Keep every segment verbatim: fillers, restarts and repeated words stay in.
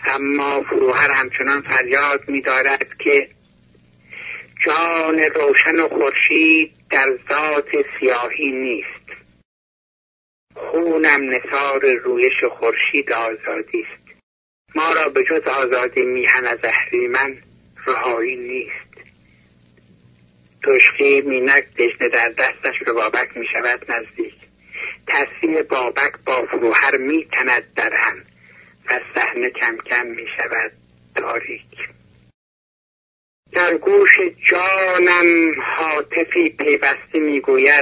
اما فروهر همچنان فریاد می‌دارد که جان روشن و خورشید در ذات سیاهی نیست. خونم نثار رویش خورشید آزادی است. ما را به جز آزادی میهن از اهریمن رهایی نیست. دشخی مینک دژنه در دستش به بابک می شود نزدیک. تصویر بابک با فروهر می تند در هم و صحنه کم کم می شود تاریک. در گوش جانم هاتفی پیوسته می گوید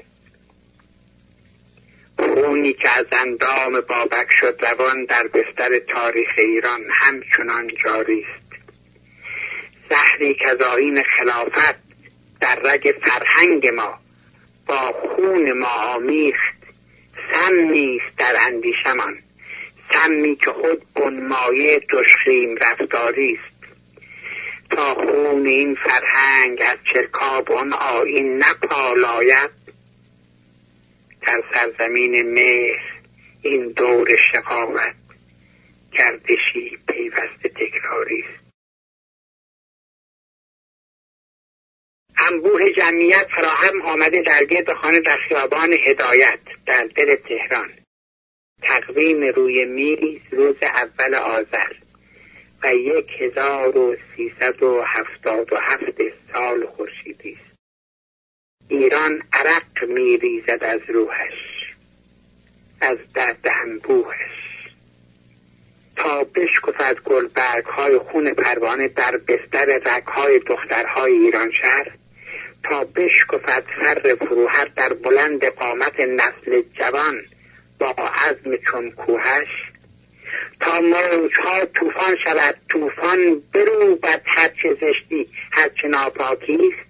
خونی که از اندام بابک شد روان در بستر تاریخ ایران همچنان جاری است. زهری که از آیین خلافت در رگ فرهنگ ما با خون ما آمیخت سمی است در اندیشمان، سمی که خود بنمایه دشخیم رفتاری است. تا خون این فرهنگ از چرکاب آن آیین نپالاید، در سرزمین مصر این دور شقاوت گردشی پیوسته تکراری است. انبوه جمعیت فراهم آمده در گرد خانه در خیابان هدایت در دل تهران. تقویم روی میز روز اول آذر و یک هزار و سیصد و هفتاد و هفت سال خورشیدی است. ایران عرق میریزد از روحش، از درد انبوهش. تا بشکفد گلبرگ های خون پروانه در بستر رگ های دخترهای ایران شهر، تا بشکفد فر فروهر در بلند قامت نسل جوان با عزم چون کوهش، تا موجها طوفان شود طوفان بروبد هرچه زشتی هرچه ناپاکیست،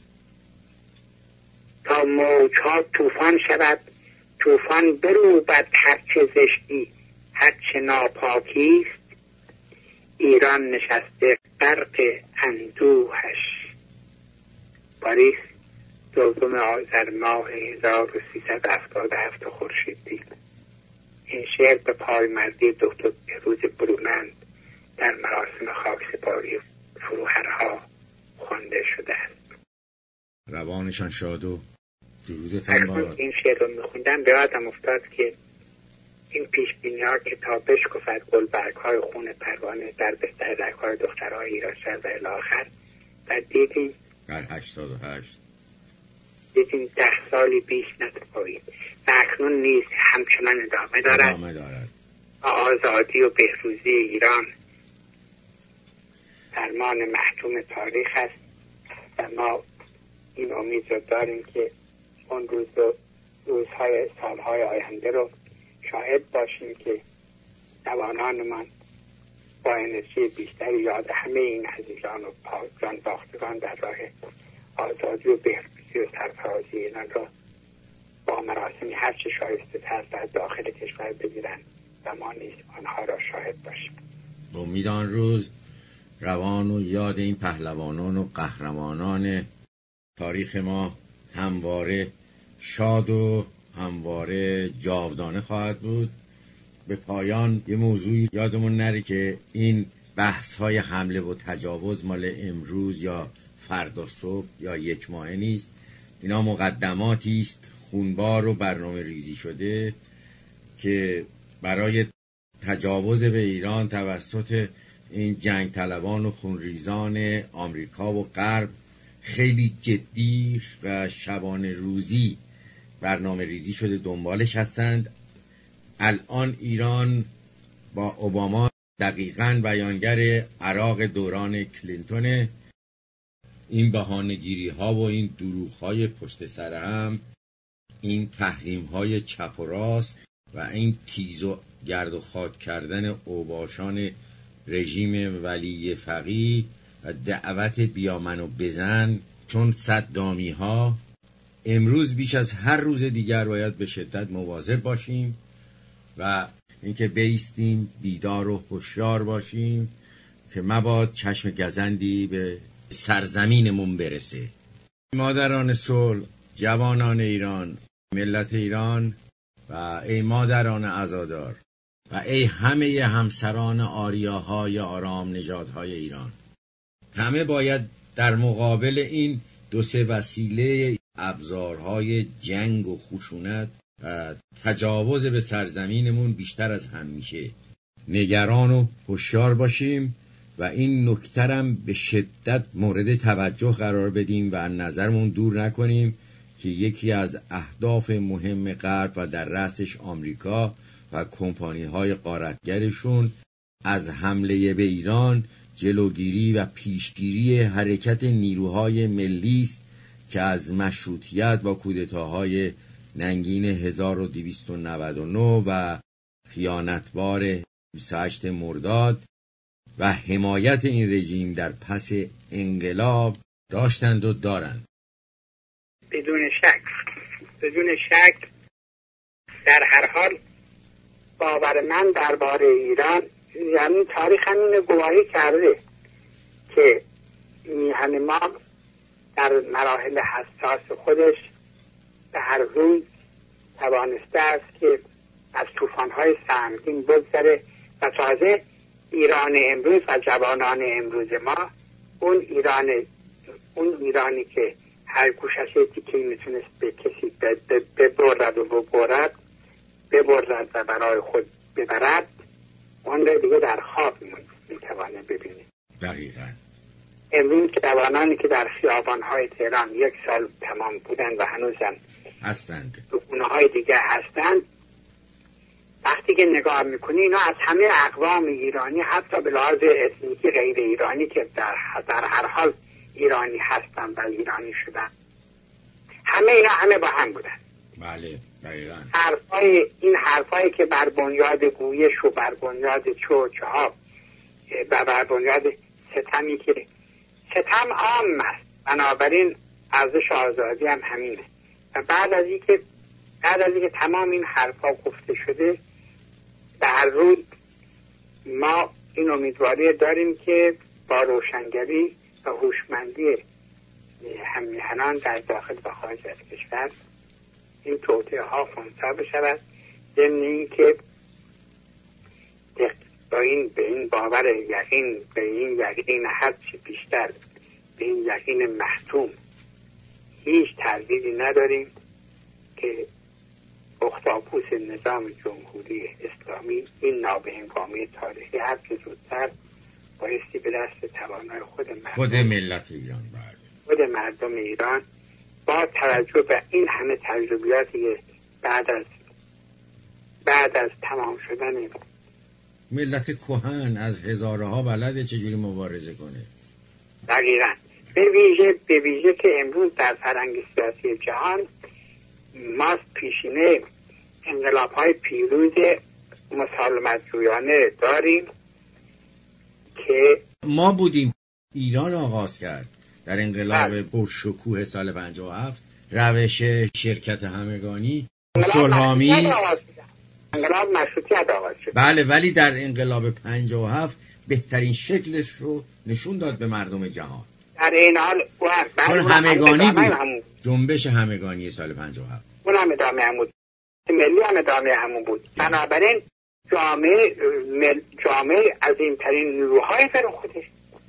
تا موجها طوفان شود طوفان بروبد هرچه زشتی هرچه ناپاکیست. ایران نشسته غرق اندوهش. پاریس دوم آذر ماه هزار و سیصد و هفتاد و هفت خورشیدی. این شعر به پایمردی دکتر بهروز برومند در مراسم خاکسپاری فروهرها خوانده شده است. روانشان شاد و درودتان باد. این شعر رو میخوندم به یادم افتاد که این پیش بینی ها که تا بشکفد گلبرگ های خون پروانه در بستر رگ های دخترهای ایران شهر و الی آخر و دیدیم در هشتاد و هشت دیدیم ده سالی بیش نتپایید و اکنون نیز همچنان ادامه دارد, ادامه دارد. آزادی و بهروزی ایران فرمان محتوم تاریخ است و ما این امید رو داریم که اون روز و روزهای سالهای آینده رو شاهد باشیم که جوانانمان با انرژی بیشتری یاد همه این عزیزان و جان باختگان در راه آزادی و بهروزی و سرفرازی ایران را با مراسمی هرچه شایسته تر در داخل کشور بگیرند و ما نیز آنها را شاهد باشیم. با امید آن روز روان و یاد این پهلوانان و قهرمانان تاریخ ما همواره شاد و همواره جاودانه خواهد بود. به پایان یه موضوعی یادمون نره که این بحث های حمله و تجاوز مال امروز یا فردا صبح یا یک ماه نیست. اینا مقدماتی است خونبار و برنامه ریزی شده که برای تجاوز به ایران توسط این جنگ طلبان و خونریزان آمریکا و غرب خیلی جدی و شبانه روزی برنامه ریزی شده دنبالش هستند. الان ایران با اوباما دقیقاً بیانگر عراق دوران کلینتون. این بهانه‌گیری ها و این دروغ های پشت سر هم، این تحریم های چپ و راست و این تیز و گرد و خاک کردن اوباشان رژیم ولی فقیه و دعوت بیا منو بزن چون صدامی ها، امروز بیش از هر روز دیگر باید به شدت مواظب باشیم و اینکه بایستیم بیدار و هوشیار باشیم که مباد چشم گزندی به سرزمینمون برسه. مادران صلح، جوانان ایران، ملت ایران و ای مادران عزادار، و ای همه همسران آریاهای آرام نژادهای ایران، همه باید در مقابل این دو سه وسیله ابزارهای جنگ و خشونت و تجاوز به سرزمینمون بیشتر از همیشه نگران و هوشیار باشیم و این نکته‌ام به شدت مورد توجه قرار بدیم و نظرمون دور نکنیم که یکی از اهداف مهم غرب و در رأسش آمریکا و کمپانی‌های غارتگرشون از حمله به ایران جلوگیری و پیشگیری حرکت نیروهای ملی است که از مشروطیت با کودتاهای ننگین هزار و دویست و نود و نه و خیانتبار بیست و هشتم مرداد و حمایت این رژیم در پس انقلاب داشتند و دارند. بدون شک بدون شک در هر حال باور من درباره ایران، یعنی تاریخ همین گواهی کرده که میهن ما در مراحل حساس خودش به هر روز توانسته است که از طوفان‌های سنگین بگذره و تازه ایران امروز و جوانان امروز ما اون ایران اون ایرانی که هر گوشش تیکه‌ای میتونست به کسی ببرد و ببرد ببرد و برای خود ببرد، اون رو دیگه در خواب میتوانه ببینه. دقیقاً امروز جوانانی که در خیابان‌های تهران یک سال تمام بودن و هنوزم هستند، اونهای دیگه هستند، وقتی که نگاه میکنی اینا از همه اقوام ایرانی، حتی به لحاظ اسنیکی غیر ایرانی که در, در هر حال ایرانی هستن و ایرانی شدن، همه اینا همه با هم بودن. بله دقیقاً. حرفای این حرفایی که بر بنیاد گویش و بر بنیاد چوچه ها و بر بنیاد ستمی که ستم عام است، بنابراین ارزش آزادی هم همینه. و بعد از اینکه بعد از اینکه تمام این حرفا گفته شده، در روز ما این امیدواری داریم که با روشنگری و هوشمندی هممیهنان در داخل و خارج از کشور این توطئه ها خنثی بشود، ضمن اینکه با این به این باور یقین به این یقین هرچی بیشتر به این یقین محتوم هیچ تردیدی نداریم که اختاپوس نظام جمهوری اسلامی این نابهنگامی تاریخی هر که زودتر بایستی به دست توانای خود مردم خود ملت ایران برد. خود مردم ایران با توجه به این همه تجربیاتی که بعد از بعد از تمام شدن ملت کهن از هزارها بلده چجوری مبارزه کنه. دقیقاً. به ویژه به ویژه که امروز در فرهنگ سیاسی جهان ما پیشینه انقلاب‌های پیروز مسالمت جویانه داریم که ما بودیم ایران آغاز کرد در انقلاب بوشکوه سال پنجاه و هفت، روش شرکت همگانی صلح‌آمیز، انقلاب مشروطیت آغاز شد. بله، ولی در انقلاب پنجاه و هفت بهترین شکلش رو نشون داد به مردم جهان. در این حال چون همگانی بود، جنبش همگانی سال پنجاه و هفت اون هم ادامه هم بود، ملی هم ادامه همون بود. بنابراین جامعه مل... جامعه از این ترین نیروهای فرو خودش،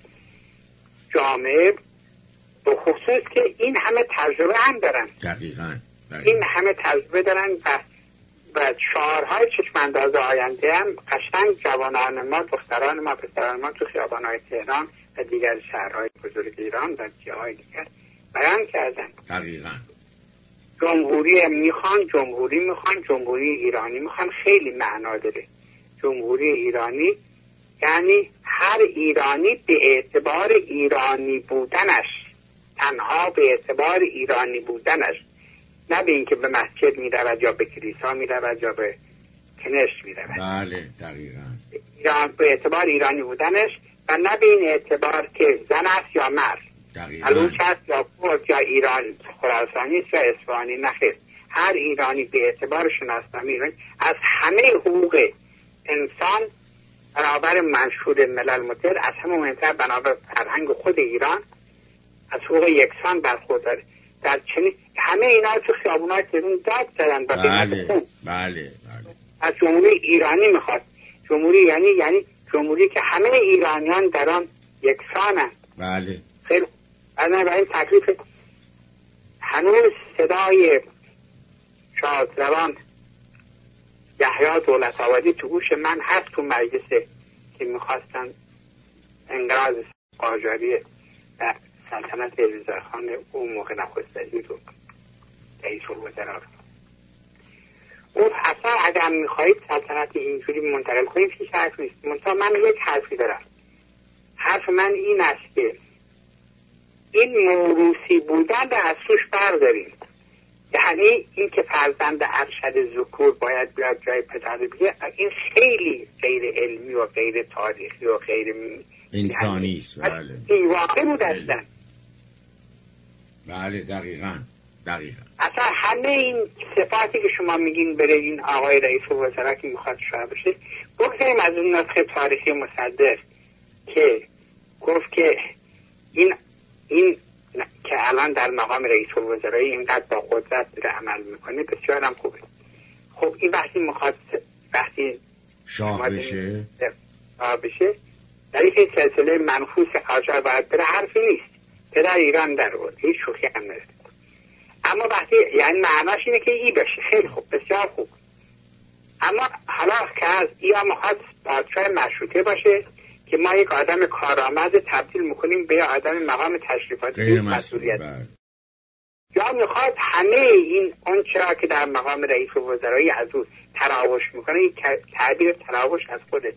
جامعه به خصوص که این همه تجربه هم دارن. دقیقاً. دقیقاً. این همه تجربه دارن و و شعارهای چشمانداز آینده هم قشنگ جوانان ما، دختران ما، پسران ما تو خیابان‌های تهران و دیگر شهرهای بزرگ ایران و جاهای دیگر بیان کردن. دقیقاً. جمهوری میخوان، جمهوری میخوان، جمهوری ایرانی میخوان. خیلی معنا داره جمهوری ایرانی، یعنی هر ایرانی به اعتبار ایرانی بودنش، تنها به اعتبار ایرانی بودنش، نه به اینکه به مسجد میرود یا به کلیسا میرود یا به کنشت میرود. بله دقیقاً. ایران به اعتبار ایرانی بودنش و نه به این اعتبار که زن است یا مرد، بلوچ است یا کرد یا ایران خراسانی است یا اصفهانی. نخیر، هر ایرانی به اعتبار شناسنامه ایران از همه حقوق انسان برابر منشور ملل متحد، از همه مهمتر بنابر فرهنگ خود ایران از حقوق یکسان برخورداره. در چنین همه اینا تو خیابون‌های تهران داد زدن. بله بله بله. از جمهوری ایرانی میخواد. جمهوری یعنی یعنی جمهوری که همه ایرانیان در آن یکسانند. بله. خیلی بنابراین تکلیف هنوز صدای شادروان یحیی دولت آبادی تو گوش من هست تو مجلسه که میخواستن انقراض قاجاری در سلطنت رضاخان اون موقع نخست وزیر رو رئیس الوزراء. اون اصلا اگر میخواهید سلطنت اینجوری منتقل کنید هیچ حرف نیست. منتها من یک حرفی دارم. حرف من این است که این موروثی بودن رو از توش برداریم. یعنی این که فرزند ارشد ذکور باید بیاد جای پدر بگه، این خیلی غیر علمی و غیر تاریخی و غیر انسانی است. بله. این واقع بود اصلا. بله دقیقاً دقیقاً. اصلا همه این صفاتی که شما میگین بره این آقای رئیس الوزراء که میخواد شاه بشه، بگذاریم از اون نسخه تاریخی مصدق که گفت که این این که الان در مقام رئیس الوزراء اینقدر با قدرت داره عمل میکنه بسیار هم خوبه. خب این وقتی میخواد وقتی شاه بشه شاه بشه در این سلسله منفوس قاجار باید بره، حرفی نیست. پدر ایران در بود، هیچ شوخی هم نداره. اما وقتی یعنی معناش اینه که ای بشه، خیلی خوب، بسیار خوب. اما حالا که از ای هم میخواد پادشاه مشروطه باشه که ما یک آدم کارآمد تبدیل میکنیم به آدم مقام تشریفاتی غیر مسئولیت. یا میخواد همه این اون چرا که در مقام رئیس الوزراء از او تراوش میکنه، این تعبیر تراوش از خود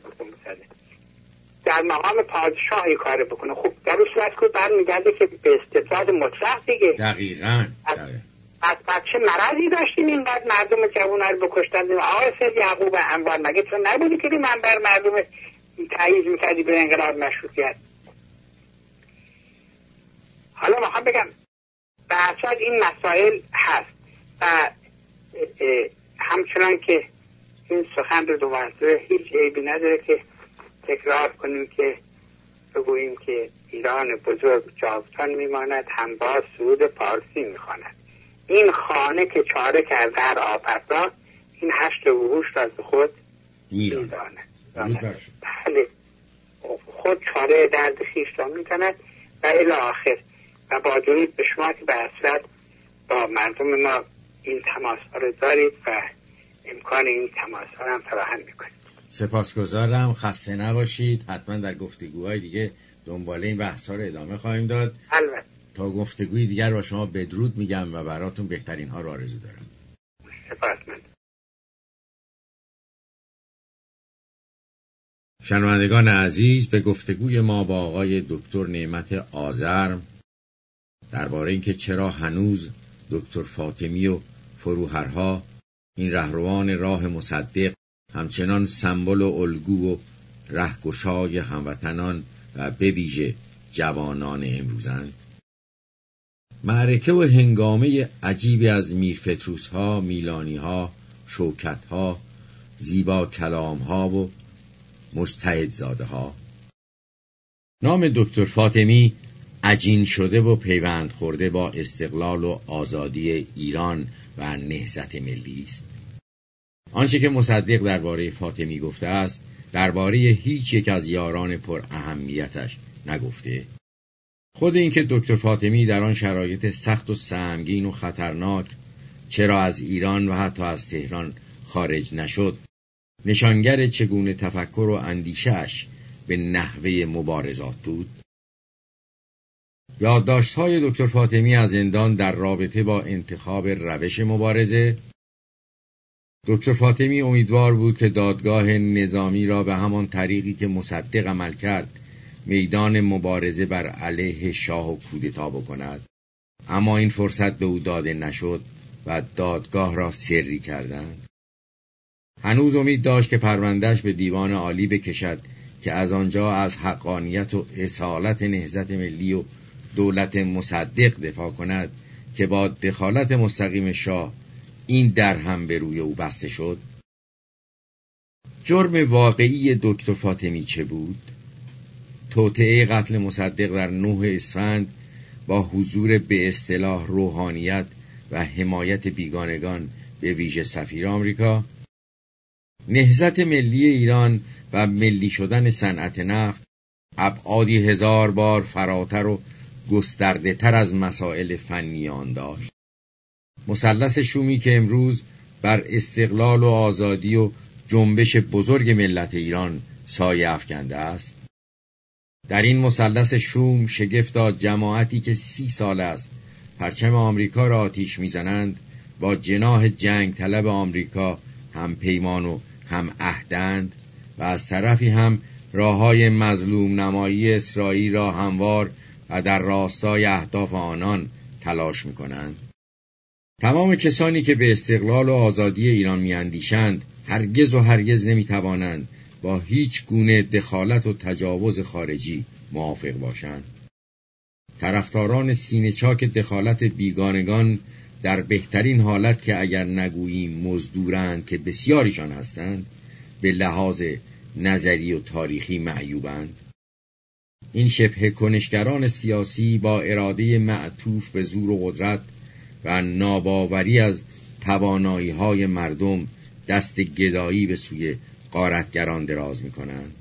در مقام پادشاهی کار بکنه. خب در اون صورت که برمیگرده که به استبداد مطلق دیگه. دقیقاً. از بچه مرضی داشتیم اینقدر مردم جوان رو بکشتن. آقای سید یعقوب انوار مگه تو نبودی که من بر مردم تایید میکردی به انقلاب مشروطیت؟ حالا میخوام بگم برچاد این مسائل هست و همچنان که این سخن رو دوباره هیچ عیبی نداره که تکرار کنیم که بگوییم که ایران بزرگ جاودان میماند، همباز سرود پارسی میخواند. این خانه که چاره کرده هر آفردا، این هشت وحوش را از خود میداند. بله، خود چاره درد خویش را میداند و الی آخر. و با درود به شما که به اصلت با مردم ما این تماس ها رو دارید و امکان این تماس ها هم فراهم میکنید. سپاسگزارم، خسته نباشید. حتما در گفتگوهای دیگه دنباله این بحث ها رو ادامه خواهیم داد. البته. تا گفتگوی دیگر با شما بدرود میگم و براتون بهترین ها رو آرزو دارم. سپاسمند. شنوندگان عزیز، به گفتگوی ما با آقای دکتر نعمت آذرم درباره اینکه چرا هنوز دکتر فاطمی و فروهرها، این رهروان راه مصدق، همچنان سمبل و الگو و رهگشای هموطنان و به ویژه جوانان امروزند. معرکه و هنگامه عجیبی از میرفتروس ها، میلانی ها، شوکت ها، زیبا کلام ها و مجتهد زاده ها. نام دکتر فاطمی عجین شده و پیوند خورده با استقلال و آزادی ایران و نهضت ملی است. آنچه که مصدق درباره فاطمی گفته است، درباره هیچ یک از یاران پر اهمیتش نگفته. خود این که دکتر فاطمی در آن شرایط سخت و سهمگین و خطرناک چرا از ایران و حتی از تهران خارج نشد، نشانگر چگونه تفکر و اندیشه‌اش به نحوه مبارزات بود. یادداشت‌های دکتر فاطمی از زندان در رابطه با انتخاب روش مبارزه. دکتر فاطمی امیدوار بود که دادگاه نظامی را به همان طریقی که مصدق عمل کرد میدان مبارزه بر علیه شاه و کودتا بکند، اما این فرصت به او داده نشد و دادگاه را سری کردند. هنوز امید داشت که پروندهش به دیوان عالی بکشد که از آنجا از حقانیت و اصالت نهضت ملی و دولت مصدق دفاع کند که با دخالت مستقیم شاه این در هم به روی او بسته شد. جرم واقعی دکتر فاطمی چه بود؟ توطئه قتل مصدق در نه اسفند با حضور به اصطلاح روحانیت و حمایت بیگانگان به ویژه سفیر آمریکا، نهضت ملی ایران و ملی شدن صنعت نفت ابعادی هزار بار فراتر و گسترده تر از مسائل فنی آن داشت. مثلث شومی که امروز بر استقلال و آزادی و جنبش بزرگ ملت ایران سایه افکنده است، در این مثلث شوم شگفتا جماعتی که سی سال است پرچم آمریکا را آتیش میزنند با جناح جنگ طلب آمریکا هم پیمان و هم عهدند و از طرفی هم راههای مظلوم نمایی اسرائیل را هموار و در راستای اهداف آنان تلاش میکنند. تمام کسانی که به استقلال و آزادی ایران میاندیشند هرگز و هرگز نمیتوانند با هیچ گونه دخالت و تجاوز خارجی موافق باشند. طرفداران سینه چاک دخالت بیگانگان در بهترین حالت که اگر نگوییم مزدورند که بسیاریشان هستند، به لحاظ نظری و تاریخی معیوبند. این شبه کنشگران سیاسی با اراده معطوف به زور و قدرت و ناباوری از توانایی‌های مردم دست گدایی به سوی غارتگران دراز می‌کنند.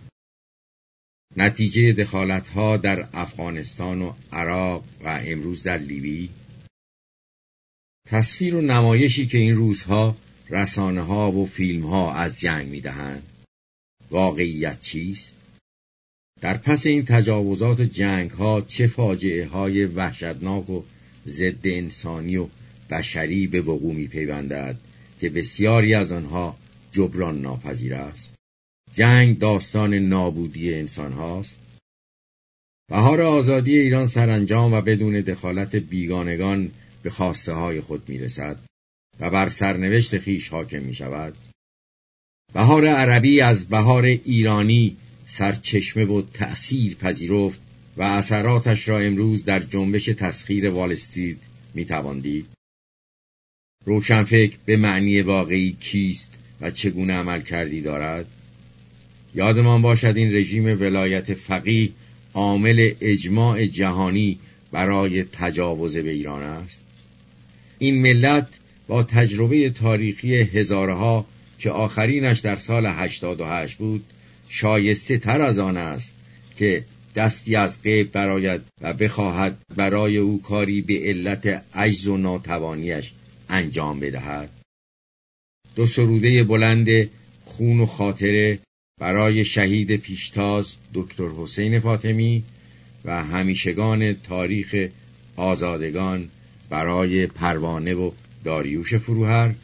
نتیجه دخالت‌ها در افغانستان و عراق و امروز در لیبی، تصویر و نمایشی که این روزها رسانه‌ها و فیلم‌ها از جنگ می‌دهند. واقعیت چیست؟ در پس این تجاوزات و جنگ‌ها چه فاجعه‌های وحشتناک و ضد انسانی و بشری به وقوع می‌پیوندد که بسیاری از آنها جبران ناپذیر است. جنگ داستان نابودی انسان هاست. بهار آزادی ایران سرانجام و بدون دخالت بیگانگان به خواسته های خود میرسد و بر سرنوشت خیش حاکم می شود. بهار عربی از بهار ایرانی سرچشمه و تأثیر پذیرفت و اثراتش را امروز در جنبش تسخیر وال استریت می توان دید. روشنفکر به معنی واقعی کیست و چگونه عمل کردی دارد؟ یادمان باشد این رژیم ولایت فقیه عامل اجماع جهانی برای تجاوز به ایران است. این ملت با تجربه تاریخی هزارها که آخرینش در سال هشتاد و هشت بود شایسته تر از آن است که دستی از غیب براید و بخواهد برای او کاری به علت عجز و ناتوانیش انجام بدهد. دو سروده بلند خون و خاطره برای شهید پیشتاز دکتر حسین فاطمی و همیشگان تاریخ آزادگان برای پروانه و داریوش فروهر.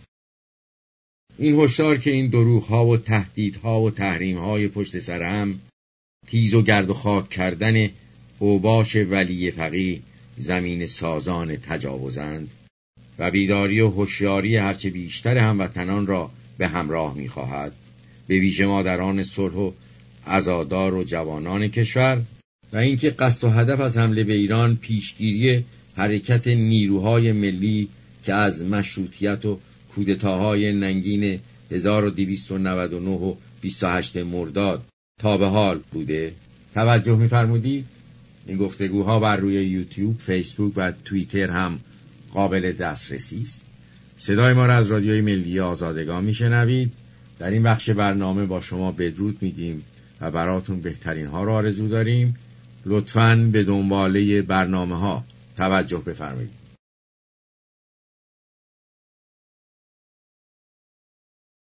این هشدار که این دروغ‌ها و تهدیدها و تحریم‌های پشت سر هم تیز و گرد و خاک کردن اوباش ولی فقیه زمین سازان تجاوزند و بیداری و هوشیاری هرچه بیشتر هموطنان را به همراه می‌خواهد، به ویژه مادران صلح و عزادار و جوانان کشور، و اینکه قصد و هدف از حمله به ایران پیشگیری حرکت نیروهای ملی که از مشروطیت و کودتاهای ننگین هزار و دویست و نود و نه و بیست و هشت مرداد تا به حال بوده. توجه می‌فرمودید؟ این گفتگوها بر روی یوتیوب، فیسبوک و توییتر هم قابل دسترسی است. صدای ما را از رادیوی ملی آزادگان میشنوید. در این بخش برنامه با شما بدرود میگیم و براتون بهترین ها را آرزو داریم. لطفاً به دنباله برنامه ها توجه بفرمایید.